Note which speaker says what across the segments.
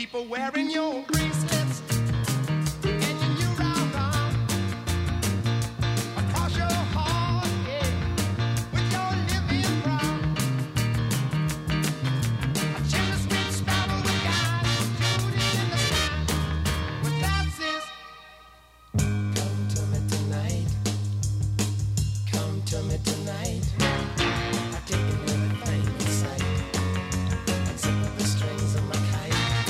Speaker 1: people wearing your bracelets and your new round across your heart, yeah, with your living brown. A chilly sweet sparrow with eyes, Judy in the sky, with that says, come to me tonight, come to me tonight. I take everything in sight. The strings of my kite.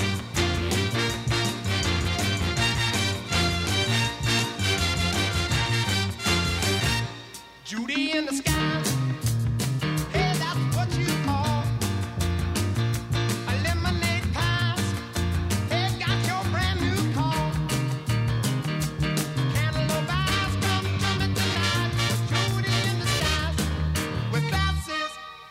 Speaker 1: Judy in the sky. Hey, that's what you are. A lemonade pies. Hey, got your brand new car. Cantaloupe eyes, come to me tonight. Judy in the sky. With glasses.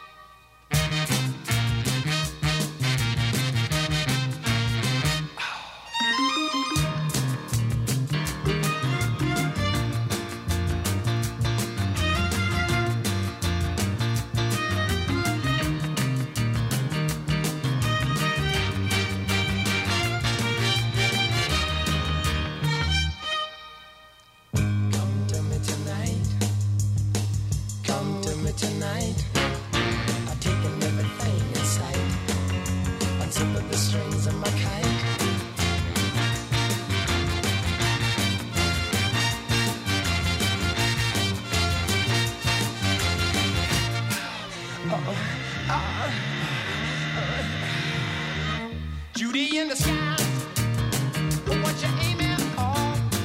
Speaker 1: Tonight, I've taken everything in sight, unzipping the strings of my kite. Judy in the sky, what you aiming for?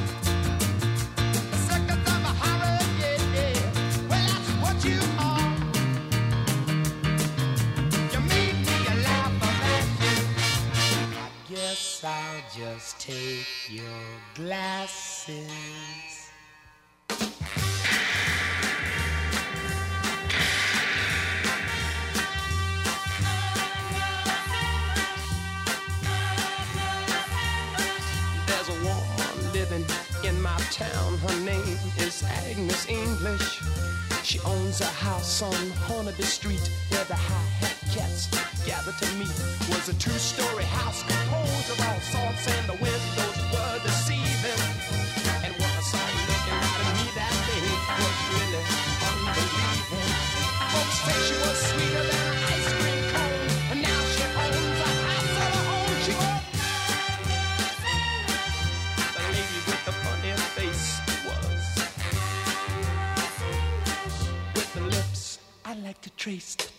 Speaker 1: A circus of a horror, yeah, yeah. Well, that's what you are. You made me laugh about it. I guess I'll just take your glasses. There's a woman living in my town. Her name is Agnes English. She owns a house on Hornaby Street where the hi-hat cats gather to meet. Was a two-story house composed of all sorts, and the windows were deceiving. And when I saw her looking out at me that day, it was really unbelieving. Folks say she was sweeter than an ice cream cone, and now she owns a house of her own. She was the lady with the funny face was with the lips I like to trace out.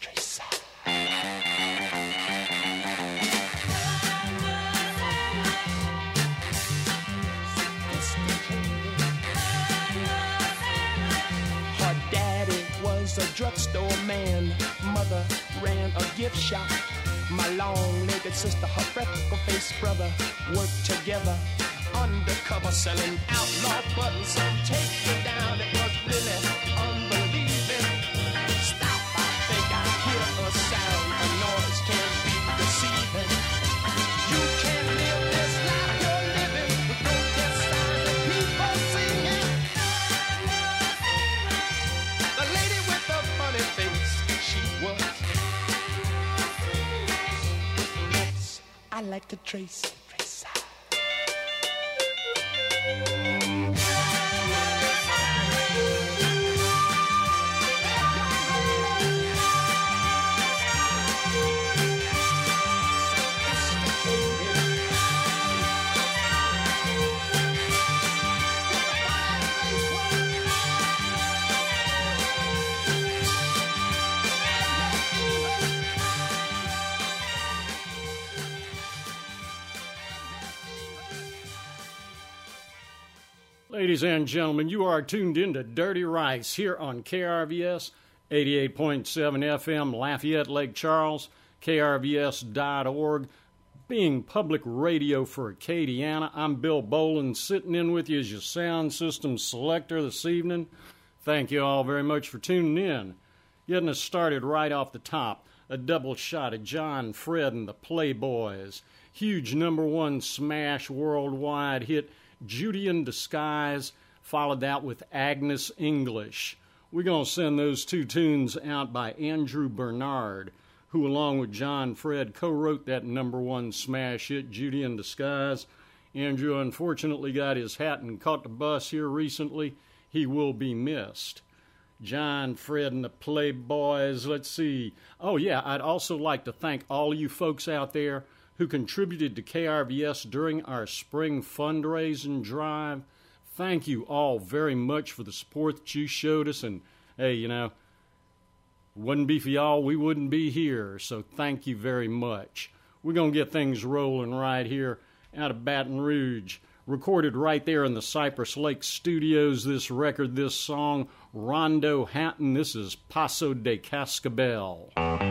Speaker 1: Her daddy was a drugstore man. Mother ran a gift shop. My long-legged sister, her freckle-faced brother worked together undercover selling outlaw buttons. Some take you down, it was really unbelieving. Stop, I think I hear a sound. A noise can be deceiving. You can't live this life you're living with protest signs and people singing. The lady with the funny face, she was. Yes, I like to trace out.
Speaker 2: Ladies and gentlemen, you are tuned into Dirty Rice here on KRVS 88.7 FM, Lafayette, Lake Charles, KRVS.org, being public radio for Acadiana. I'm Bill Boland, sitting in with you as your sound system selector this evening. Thank you all very much for tuning in. Getting us started right off the top, a double shot of John Fred and the Playboys. Huge #1 smash worldwide hit, Judy in Disguise, followed that with Agnes English. We're going to send those two tunes out by Andrew Bernard, who along with John Fred co-wrote that #1 smash hit, Judy in Disguise. Andrew unfortunately got his hat and caught the bus here recently. He will be missed. John, Fred, and the Playboys. Let's see. Oh, yeah, I'd also like to thank all you folks out there who contributed to KRVS during our spring fundraising drive. Thank you all very much for the support that you showed us. And, hey, you know, wouldn't be for y'all, we wouldn't be here. So thank you very much. We're going to get things rolling right here out of Baton Rouge. Recorded right there in the Cypress Lake Studios, this record, this song, Rondo Hatton. This is Paso de Cascabel.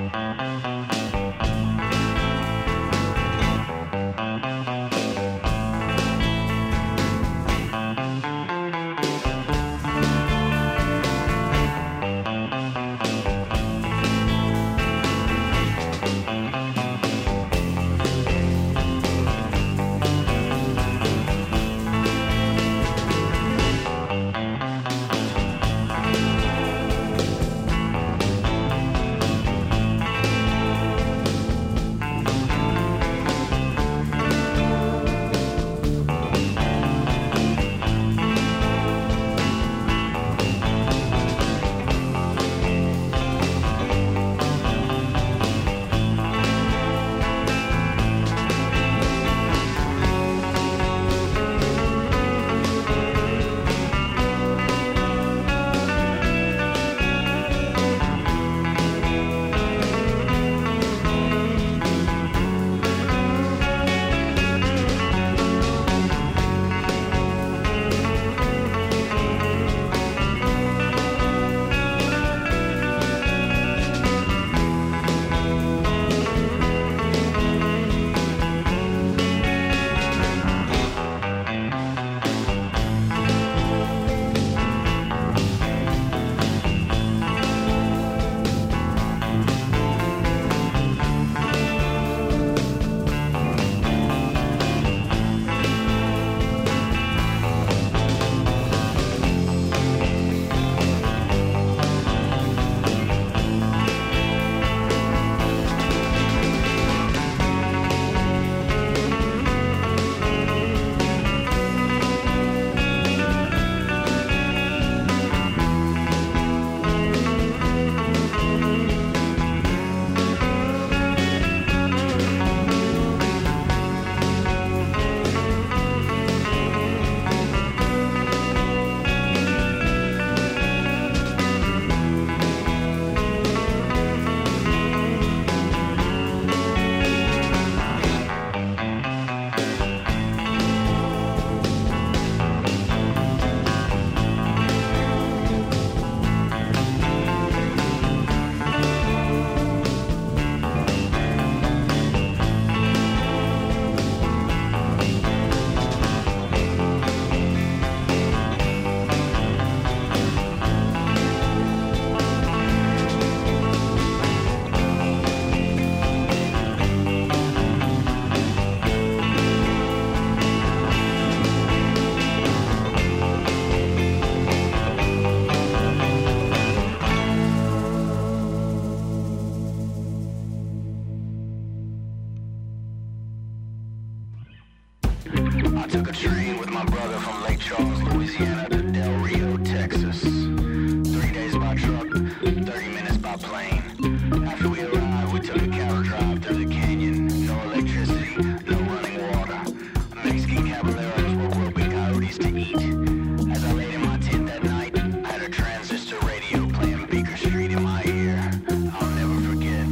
Speaker 3: took a train with my brother from Lake Charles, Louisiana to Del Rio, Texas. 3 days by truck, 30 minutes by plane. After we arrived, we took a cattle drive through the canyon. No electricity, no running water. Mexican caballeros were roping coyotes to eat. As I laid in my tent that night, I had a transistor radio playing Beaker Street in my ear. I'll never forget.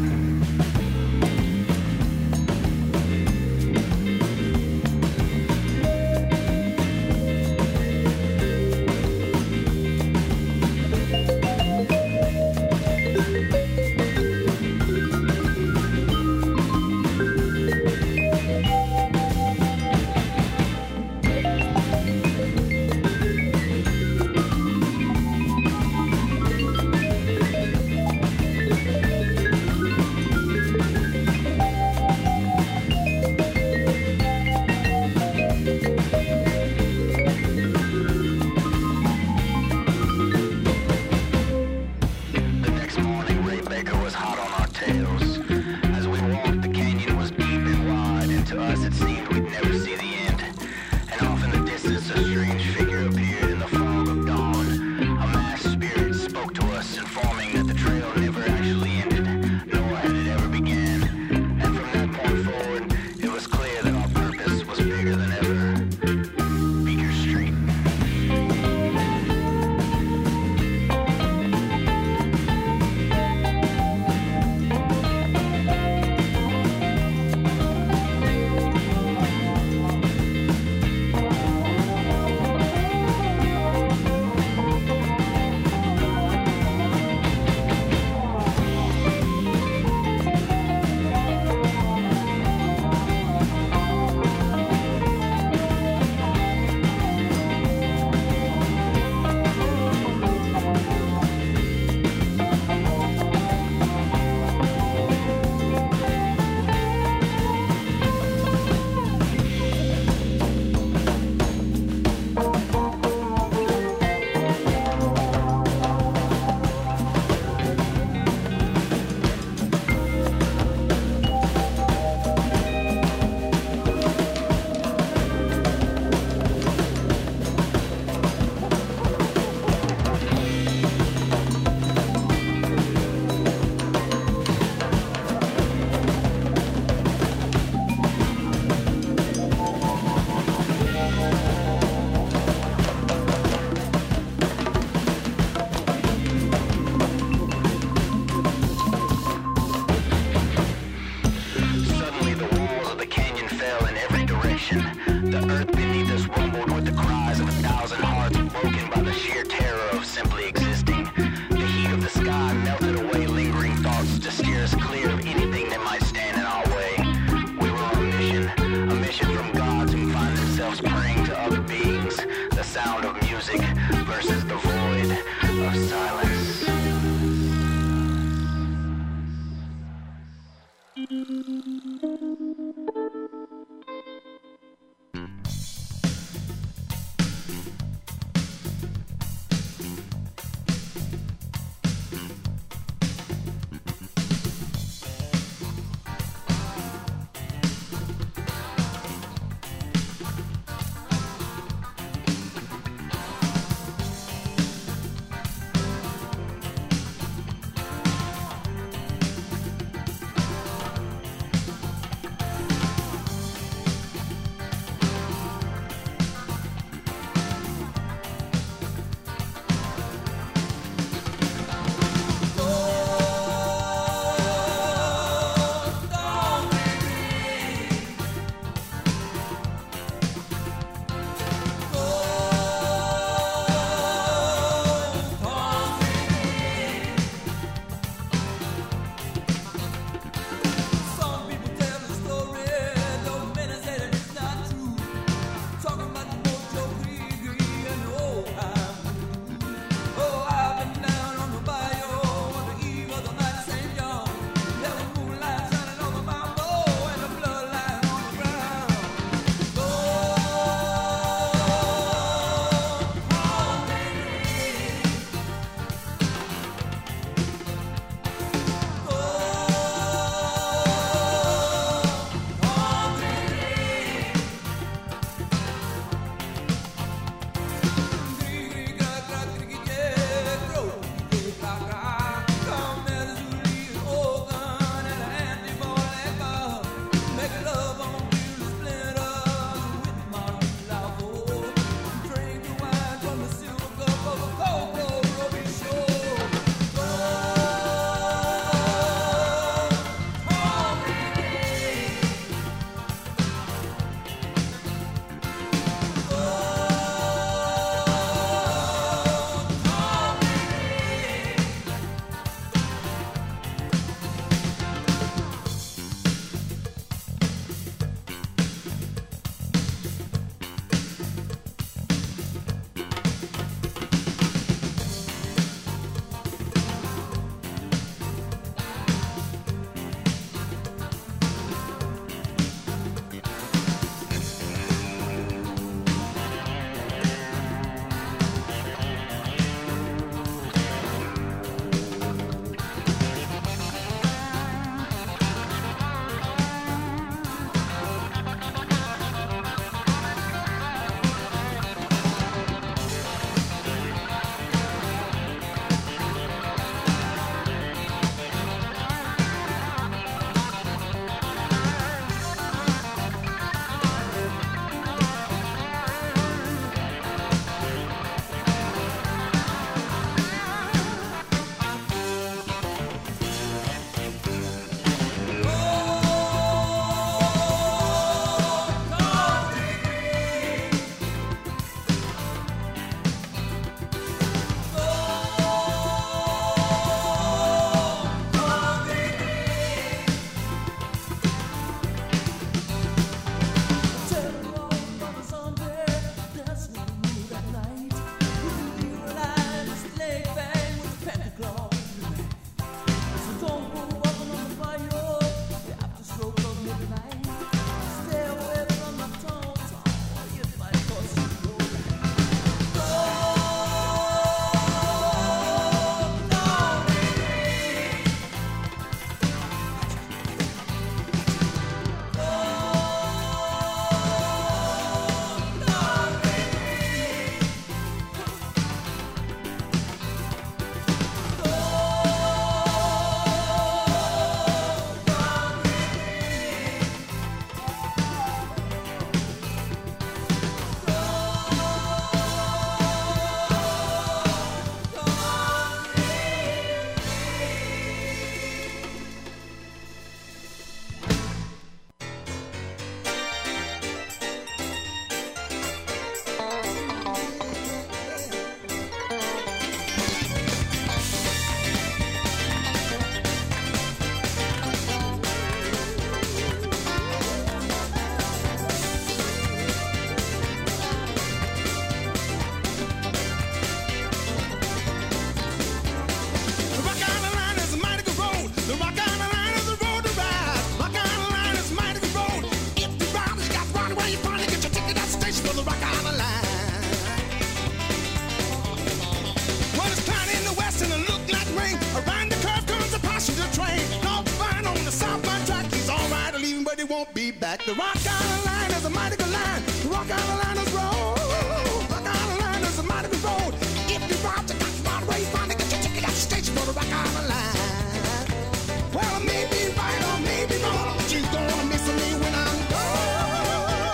Speaker 4: won't be back. The Rock Island line is a mighty good line. The Rock Island line is road. Rock Island line is a mighty good road. If you robbed the Dutch right away, find get your ticket at the station for the Rock Island line. Well, I may be right or may be wrong, but you're gonna miss me when I'm gone.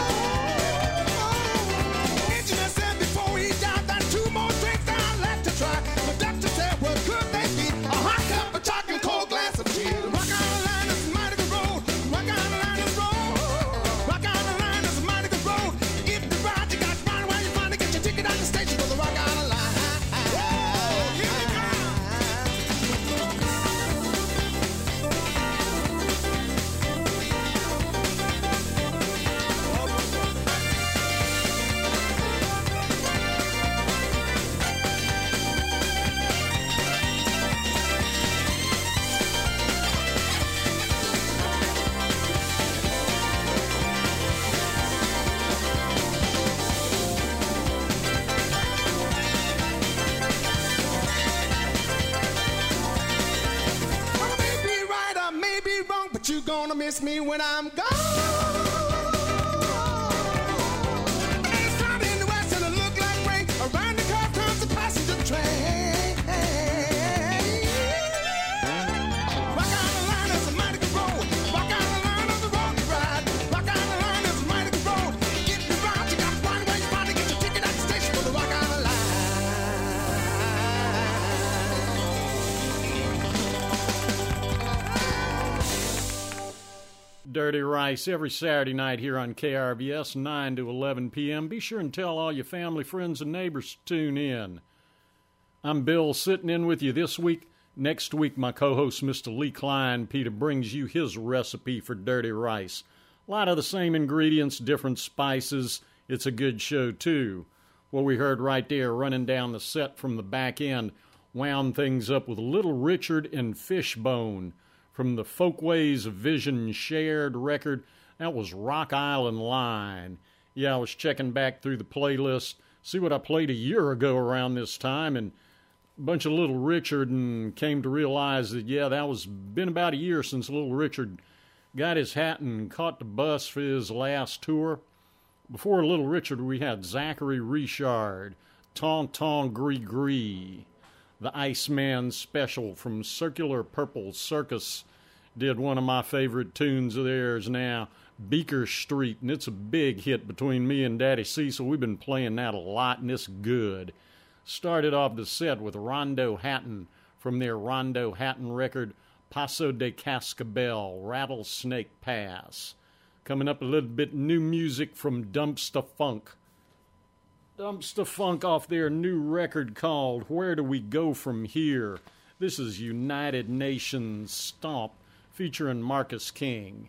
Speaker 4: Engineer said before he died that 2 more drinks I left to try. The doctor said, well, could they be a hot cup of chocolate and cold glass of tea? The Rock Island line is a mighty good road. Rock Island line is road. Rock Island line is a mighty good road. If the ride you got right where you find to get your ticket at the station for the Rock Island line. You gonna miss me when I'm gone. It's cloudy in the west and it look like rain. Around the curve comes the passenger train. Rock Island line is a mighty good road. Rock Island line is a road to ride. Rock Island line is a mighty good road. Get the ride, you got to find where you find to get your ticket at the station for the Rock Island line.
Speaker 2: Dirty Rice every Saturday night here on KRVS, 9 to 11 p.m. Be sure and tell all your family, friends, and neighbors to tune in. I'm Bill, sitting in with you this week. Next week, my co-host, Mr. Lee Klein, Peter, brings you his recipe for dirty rice. A lot of the same ingredients, different spices. It's a good show, too. What we heard right there, running down the set from the back end, wound things up with Little Richard and Fishbone. From the Folkways Vision Shared record, that was Rock Island Line. Yeah, I was checking back through the playlist, see what I played a year ago around this time, and a bunch of Little Richard, and came to realize that, yeah, that was been about a year since Little Richard got his hat and caught the bus for his last tour. Before Little Richard, we had Zachary Richard, Tonton Gris-Gris. The Iceman Special from Circular Purple Circus did one of my favorite tunes of theirs now, Beaker Street, and it's a big hit between me and Daddy Cecil. We've been playing that a lot, and it's good. Started off the set with Rondo Hatton from their Rondo Hatton record, Paso de Cascabel, Rattlesnake Pass. Coming up a little bit new music from Dumpster Funk. Dumpster Funk off their new record called Where Do We Go From Here? This is United Nations Stomp featuring Marcus King.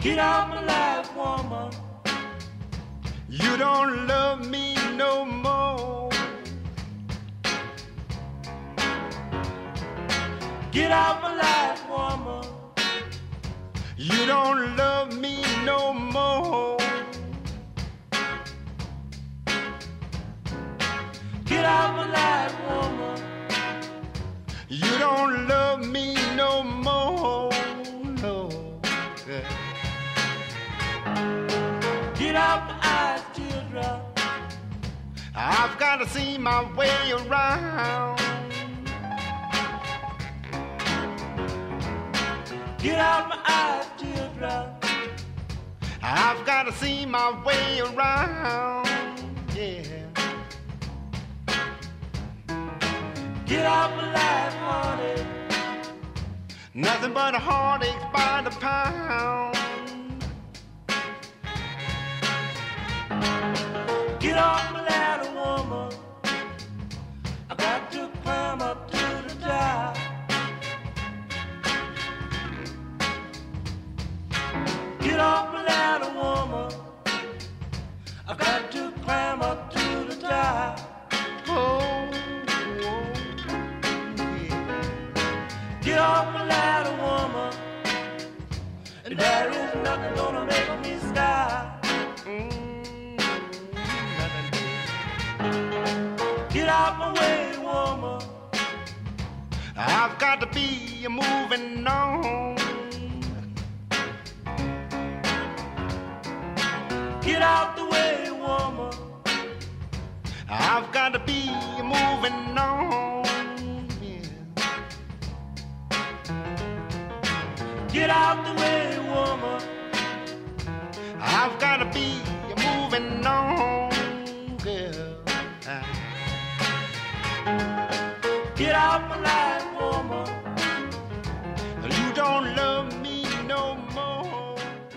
Speaker 1: Get out my life, woman.
Speaker 4: You don't love me no more.
Speaker 1: Get out my life, woman.
Speaker 4: You don't love me no more.
Speaker 1: Get out my life, woman.
Speaker 4: You don't love me no more. No.
Speaker 1: Get out my eyes, teardrop.
Speaker 4: I've got to see my way around.
Speaker 1: Get out my eyes, teardrop.
Speaker 4: I've got to see my way around. Yeah.
Speaker 1: Get out my life, honey.
Speaker 4: Nothing but a heartache by the pound.
Speaker 1: Get off my ladder, woman. I got to climb up to the top. Get off my ladder, woman. I got to climb up to the top.
Speaker 4: Oh,
Speaker 1: Get off my ladder, woman. And there is nothing gonna make me stop. Get out my way, woman.
Speaker 4: I've got to be moving on.
Speaker 1: Get out the way, woman.
Speaker 4: I've got to be moving on. Yeah.
Speaker 1: Get out the way, woman.
Speaker 4: I've got to be moving on, girl.
Speaker 1: Get out my life, woman.
Speaker 4: You don't love me no more.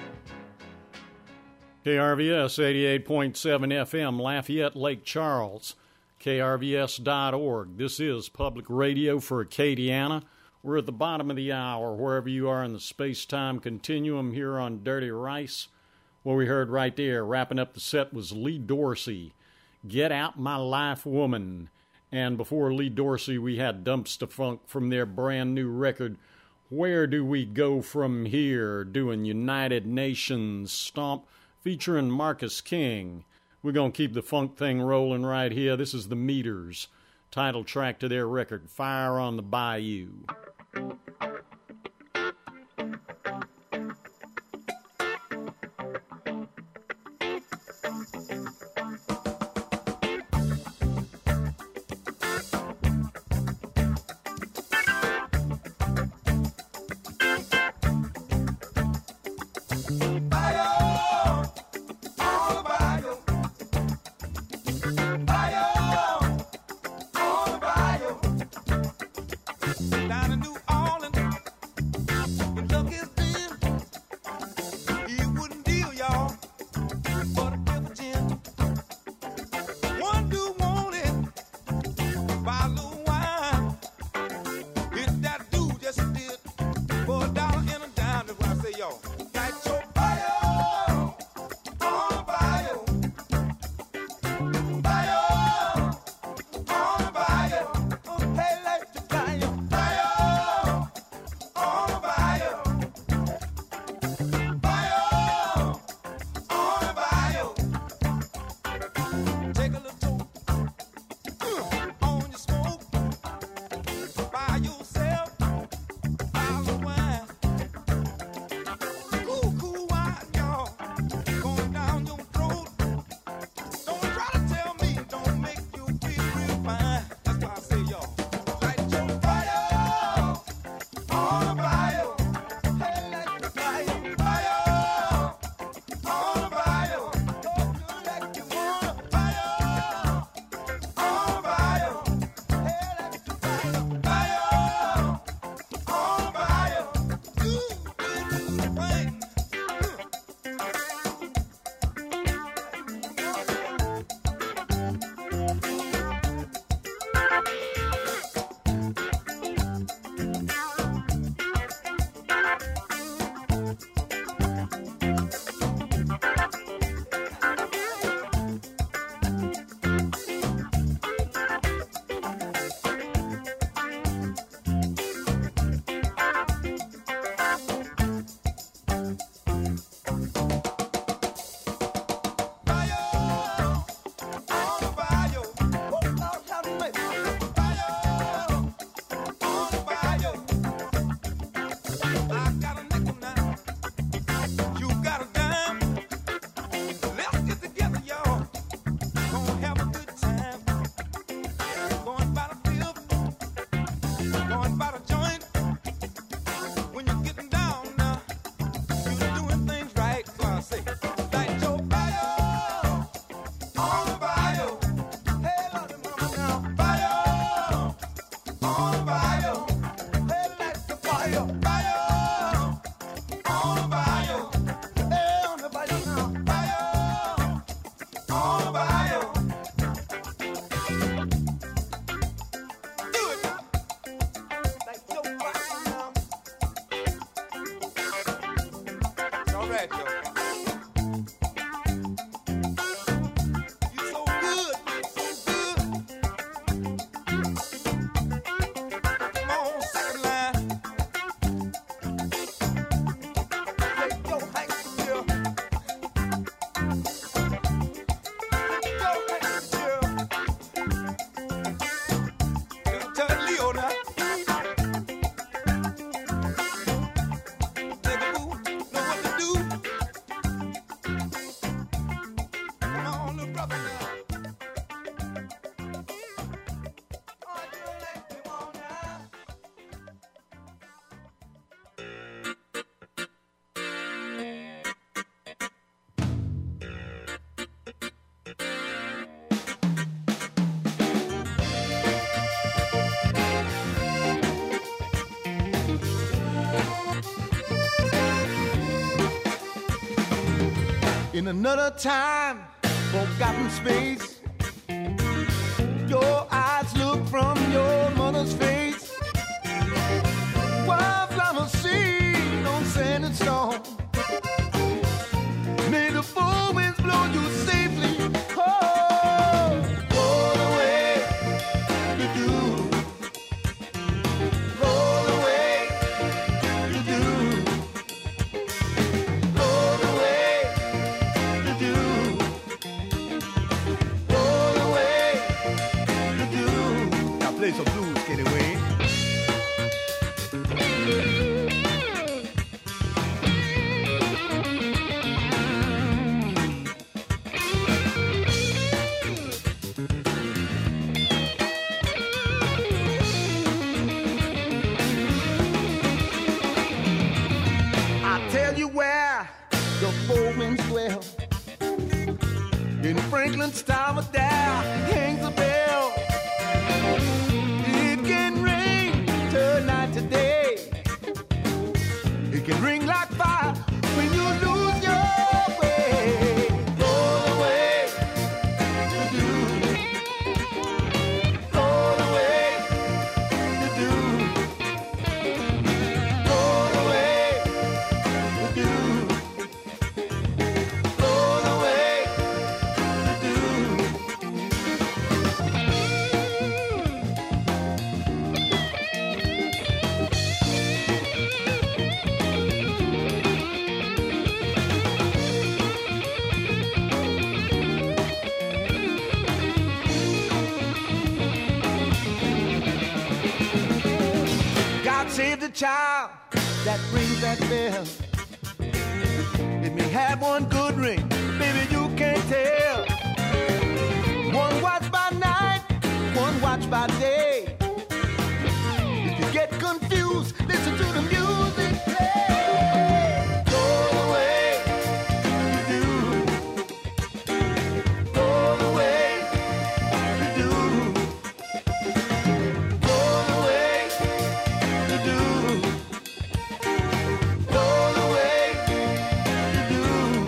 Speaker 2: KRVS 88.7 FM, Lafayette, Lake Charles, KRVS.org. This is Public Radio for Acadiana. We're at the bottom of the hour, wherever you are in the space-time continuum here on Dirty Rice. What we heard right there, wrapping up the set, was Lee Dorsey, Get Out My Life, Woman. And before Lee Dorsey, we had Dumpster Funk from their brand new record, Where Do We Go From Here, doing United Nations Stomp, featuring Marcus King. We're going to keep the funk thing rolling right here. This is The Meters, title track to their record, Fire on the Bayou.
Speaker 4: Down in New Orleans, Kentucky's been. He wouldn't deal, y'all, for the pepper gin. One dude wanted buy a little wine. Hit that dude just did for $1 and a dime. That's what I say, y'all. Got your fire on the bayou. Fire on the bayou. Hey, like the bayou. Fire In another time, forgotten space, your eyes look from your mother's face. Wildflower seed on sand and stone. May the full winds blow you safely. Oh, roll away the dew. Roll away the dew. Roll away the dew. Roll away the dew. Now play some blues, Kenny Wayne. Tell you where the foemen dwell. In Franklin's tower there hangs a bell. It can ring tonight, today. It can ring like fire when you lose your way. Roll away the dew. Roll away the dew. Roll away the dew. Roll away the dew. God save the child that rings that bell. It may have one good ring, baby, you can't tell. One watch by night, one watch by day. If you get confused, listen to the music play. Roll away the dew. Roll away the dew. Roll away the dew. Roll away the dew.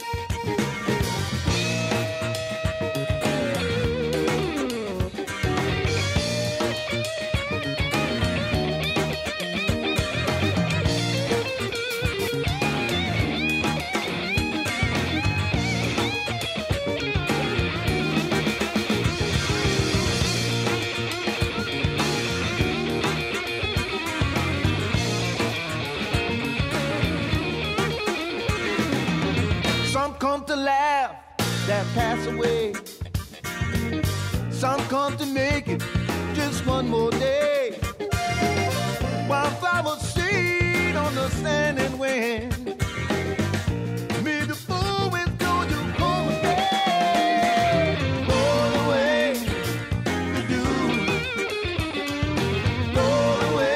Speaker 4: Some come to laugh, that pass away. Some come to make it just one more day. Wildflower seed on the sand and wind. May the full wind blow you home again. Roll away the dew. Roll away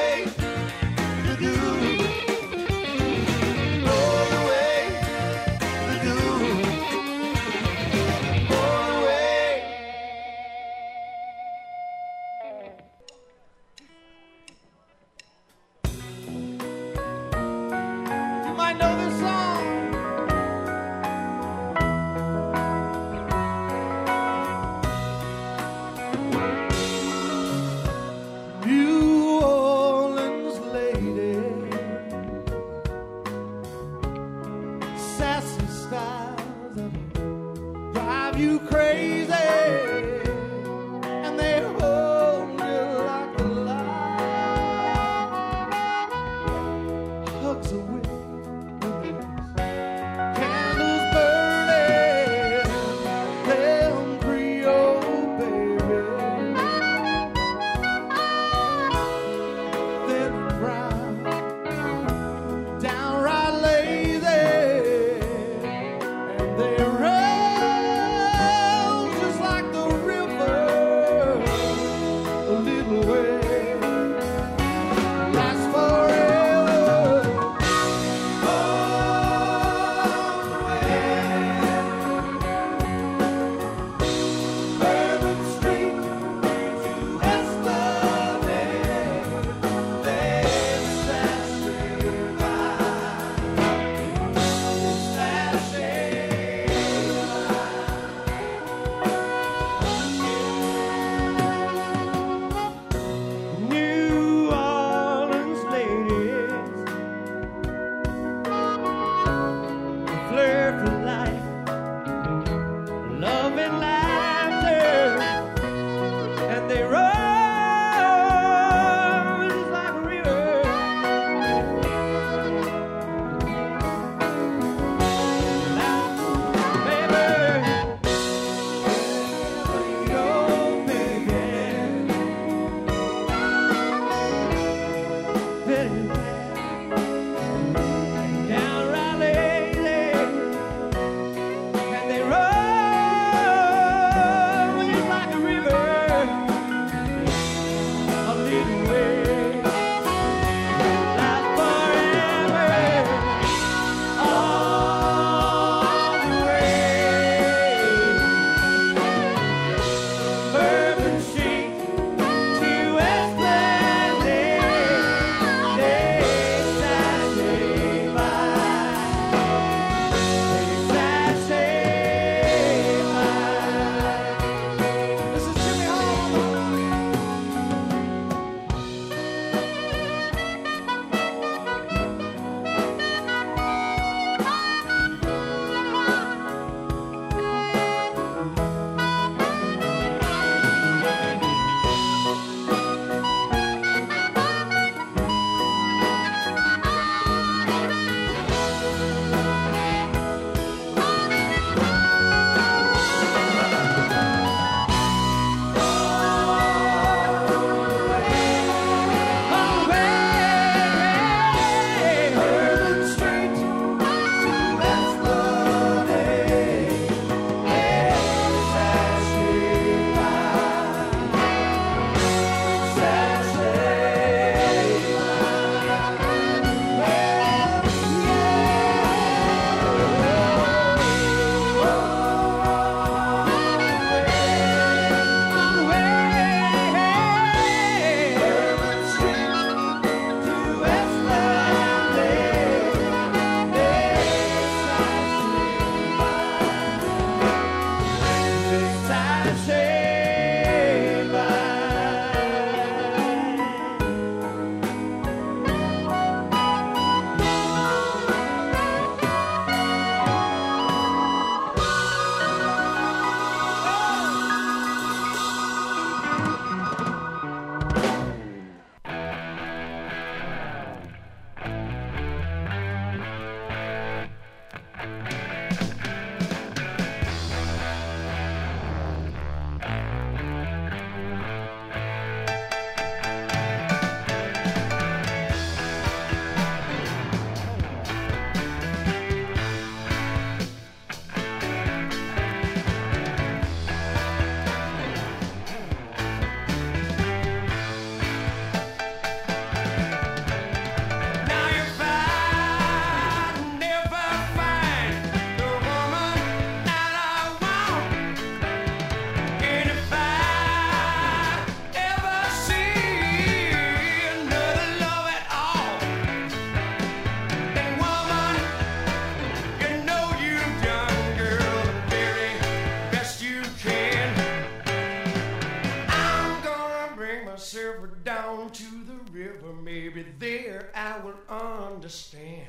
Speaker 4: river, maybe there I will understand.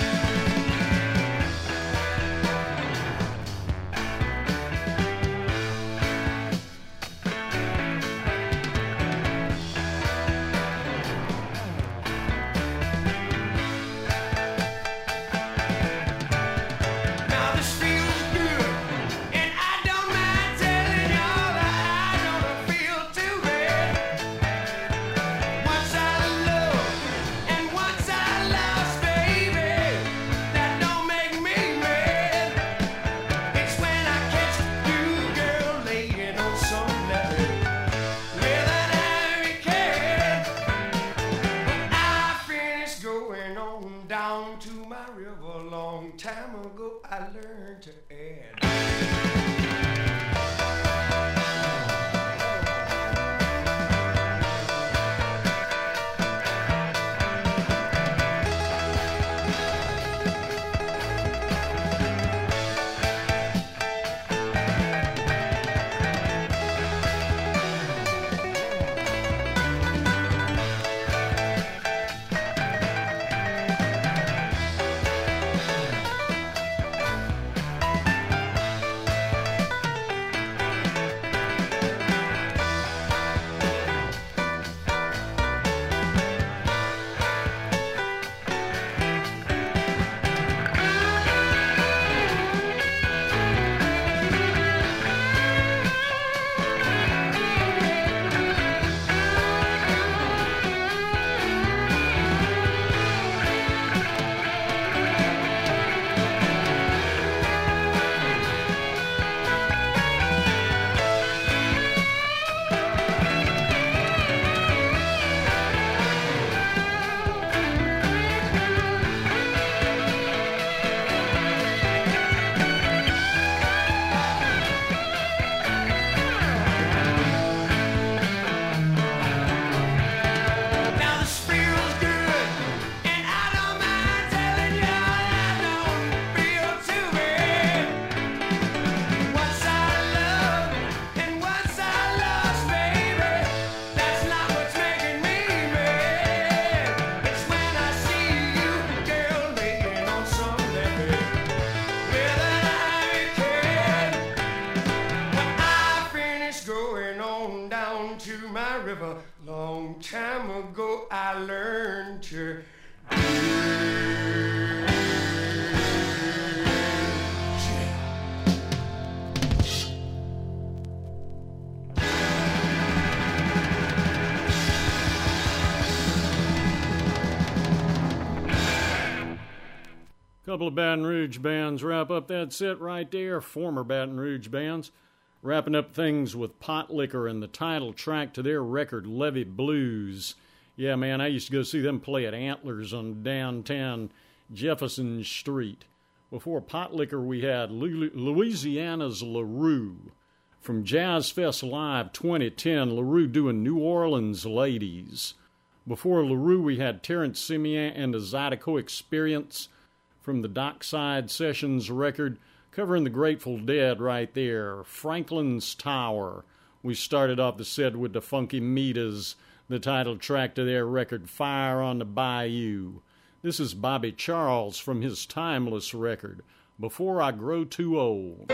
Speaker 2: Couple of Baton Rouge bands wrap up that set right there. Former Baton Rouge bands. Wrapping up things with Pot Liquor and the title track to their record, Levee Blues. Yeah, man, I used to go see them play at Antlers on downtown Jefferson Street. Before Pot Liquor, we had Louisiana's LaRue. From Jazz Fest Live 2010, LaRue doing New Orleans Ladies. Before LaRue, we had Terrence Simeon and the Zydeco Experience from the Dockside Sessions record, covering the Grateful Dead right there. Franklin's Tower. We started off the set with the Funky Meters, the title track to their record, Fire on the Bayou. This is Bobby Charles from his Timeless record, Before I Grow Too Old.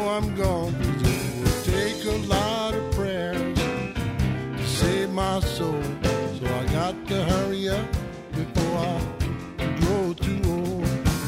Speaker 4: before I'm gone. It will take a lot of prayers to save my soul. So I got to hurry up before I grow too old.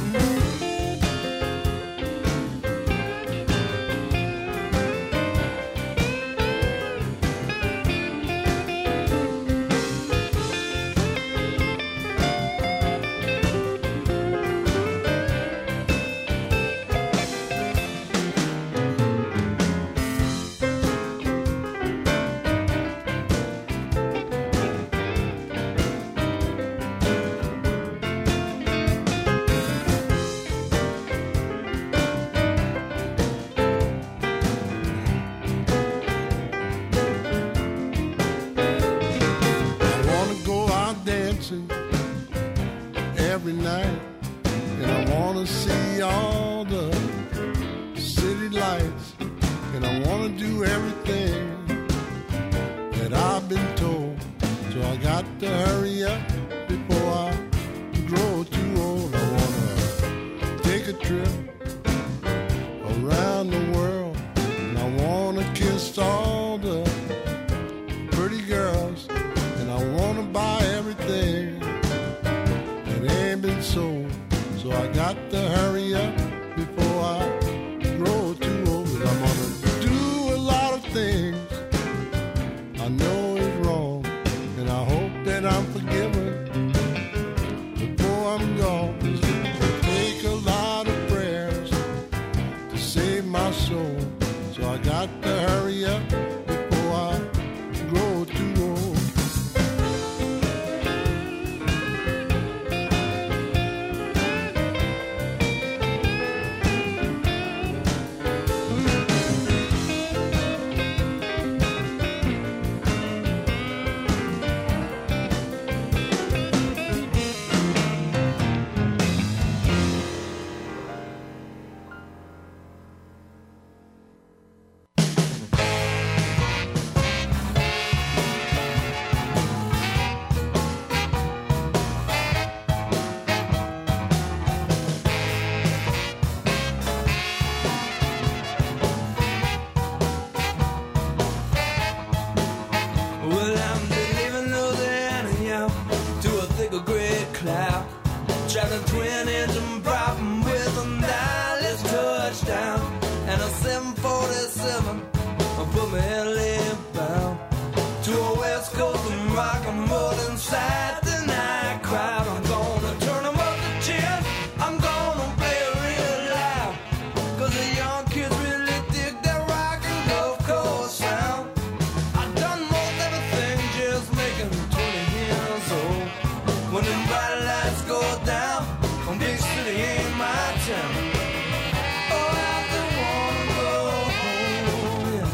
Speaker 4: Every night, and I wanna see all the city lights, and I wanna do everything that I've been told. So I got to hurry up before I grow too old. I wanna take a trip around the world, and I wanna kiss all the pretty girls, and I wanna buy everything been sold. So I got to hurry up before I grow too old. I'm gonna do a lot of things I know is wrong, and I hope that I'm forgiven before I'm gone. It'll take a lot of prayers to save my soul. So I got to hurry up before I grow too old.
Speaker 5: Driving twin engine problem with a nihilist touchdown and a 747 put me LA bound to a West Coast and rock and roll inside the night crowd. I'm gonna turn them up the chin, I'm gonna play it real loud, cause the young kids really dig that rock and Gulf Coast sound. I've done most everything just making 20 years old. When them bright lights go down, big city ain't my town. Oh, I just wanna go home, yeah.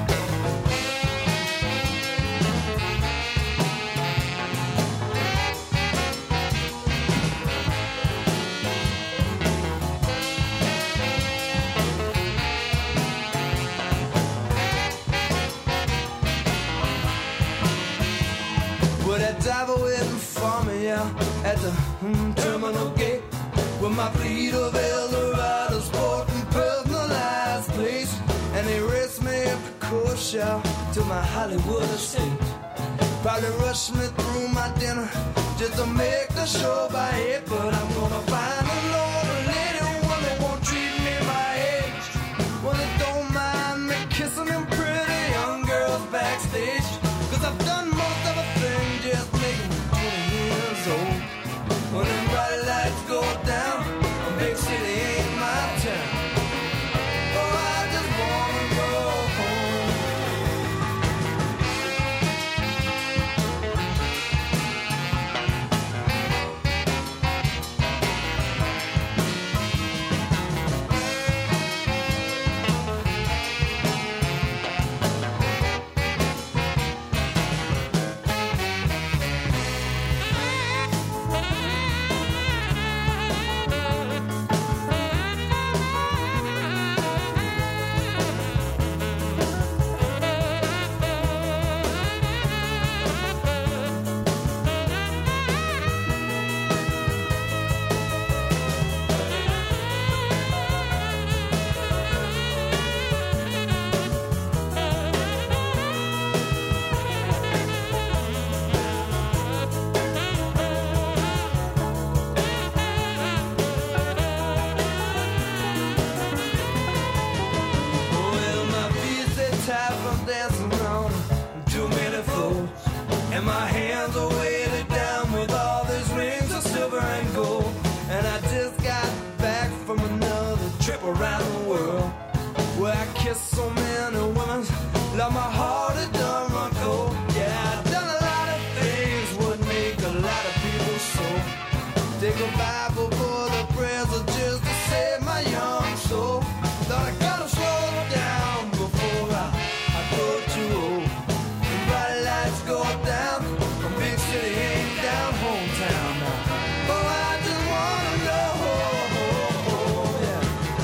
Speaker 5: Well, that driver waiting for me, yeah, at the terminal gate, with my fleet of Eldorados, sport and personalized place, and they raced me up the course, yeah, to my Hollywood estate. Probably rushed me through my dinner just to make the show by 8, but I'm gonna find an older lady, one that won't treat me my age, one that don't mind me kissing them pretty young girls backstage, cause I've done most everything just making 20 years old. When them bright lights go down, a big city ain't my town. Oh, I just wanna go home. kissed so many women, like my heart had done run cold. Yeah, I've done a lot of things would make a lot of people so. Take a Bible for the prayers of just to save my young soul. Thought I gotta slow down before I go too old. The bright lights go down, a big city ain't down hometown now. Oh, I just wanna know, yeah.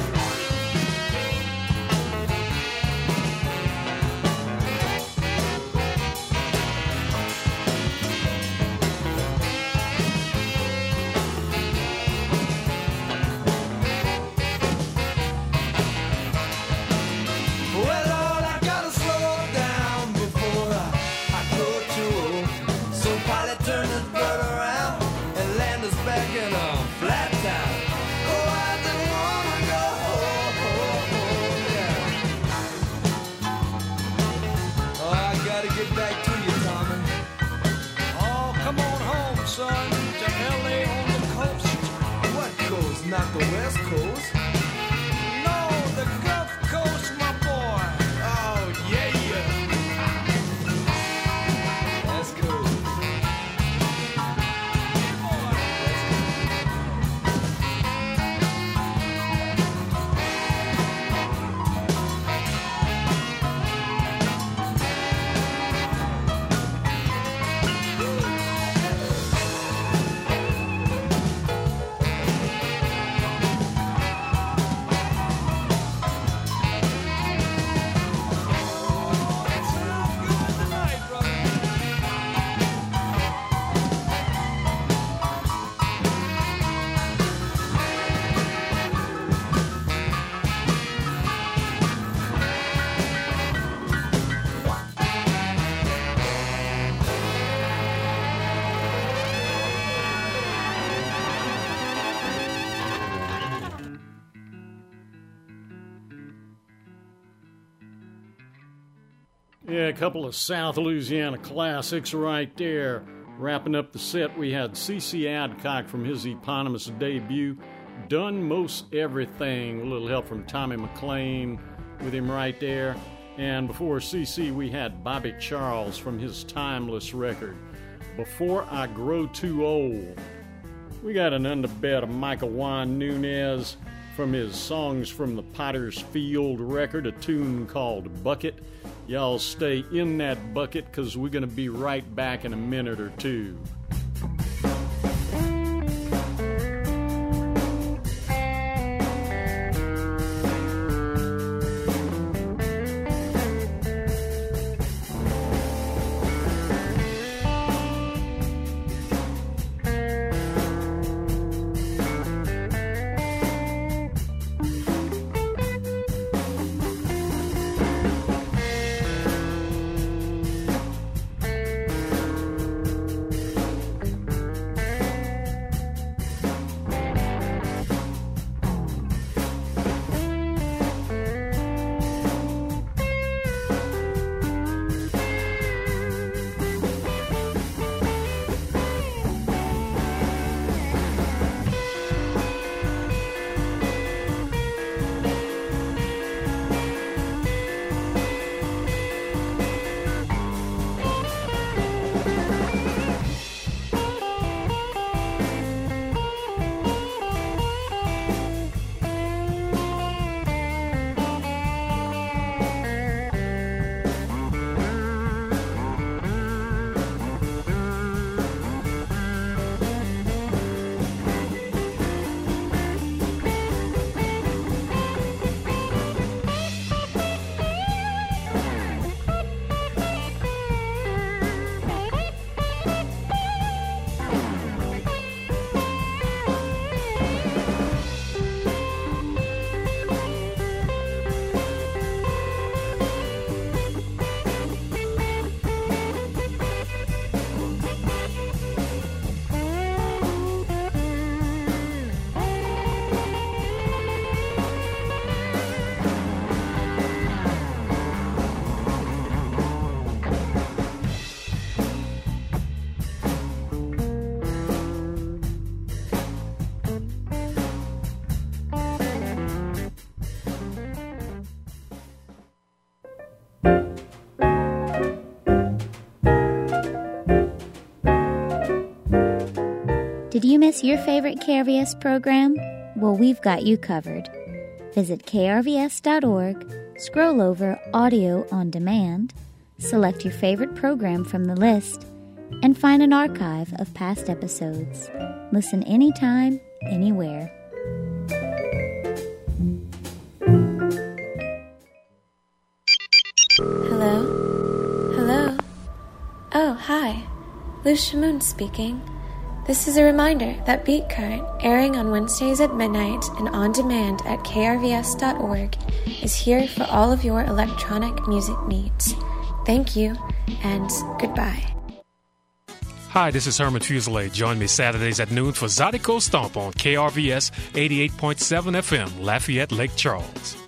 Speaker 5: Well, Lord, I gotta slow down before I go too old. So pilot turn this bird around and land us back in a flat town. Oh, I just wanna go, yeah. Oh, I gotta get back to you, Tommy.
Speaker 6: Oh, come on home, son, to LA on the coast.
Speaker 5: What coast? Not the West Coast.
Speaker 6: No, the Gulf Coast, my boy.
Speaker 5: Oh, yeah. That's cool.
Speaker 2: Yeah, a couple of South Louisiana classics right there. Wrapping up the set, we had C.C. Adcock from his eponymous debut, Done Most Everything, a little help from Tommy McLean with him right there. And before C.C., we had Bobby Charles from his timeless record, Before I Grow Too Old. We got an underbed of Michael Juan Nunez from his Songs from the Potter's Field record, a tune called Bucket. Y'all stay in that bucket because we're going to be right back in a minute or two.
Speaker 7: miss your favorite KRVS program? Well, we've got you covered. Visit krvs.org, scroll over Audio on Demand, select your favorite program from the list, and find an archive of past episodes. Listen anytime, anywhere.
Speaker 8: Hello? Hello? Oh, hi. Lucia Moon speaking. This is a reminder that Beat Current, airing on Wednesdays at midnight and on demand at krvs.org, is here for all of your electronic music needs. Thank you, and goodbye.
Speaker 9: Hi, this is Herman Fuselier. Join me Saturdays at noon for Zydeco Stomp on KRVS 88.7 FM, Lafayette, Lake Charles.